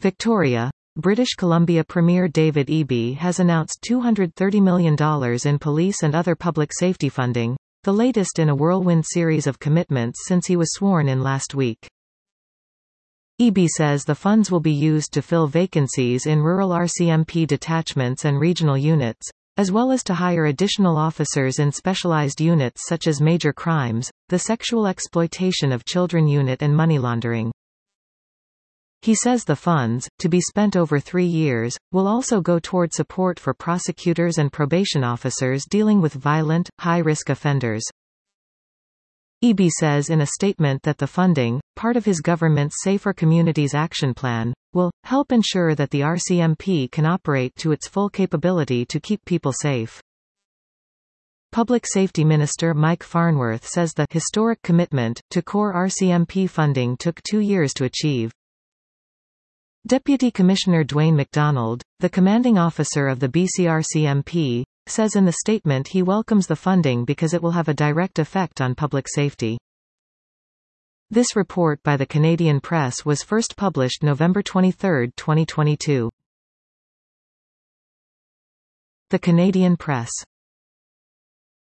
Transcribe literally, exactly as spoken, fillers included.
Victoria, British Columbia Premier David Eby has announced two hundred thirty million dollars in police and other public safety funding, the latest in a whirlwind series of commitments since he was sworn in last week. Eby says the funds will be used to fill vacancies in rural R C M P detachments and regional units, as well as to hire additional officers in specialized units such as major crimes, the sexual exploitation of children unit and money laundering. He says the funds, to be spent over three years, will also go toward support for prosecutors and probation officers dealing with violent, high-risk offenders. Eby says in a statement that the funding, part of his government's Safer Communities Action Plan, will help ensure that the R C M P can operate to its full capability to keep people safe. Public Safety Minister Mike Farnworth says the historic commitment to core R C M P funding took two years to achieve. Deputy Commissioner Dwayne McDonald, the commanding officer of the B C R C M P, says in the statement he welcomes the funding because it will have a direct effect on public safety. This report by the Canadian Press was first published November twenty-third, twenty twenty-two. The Canadian Press.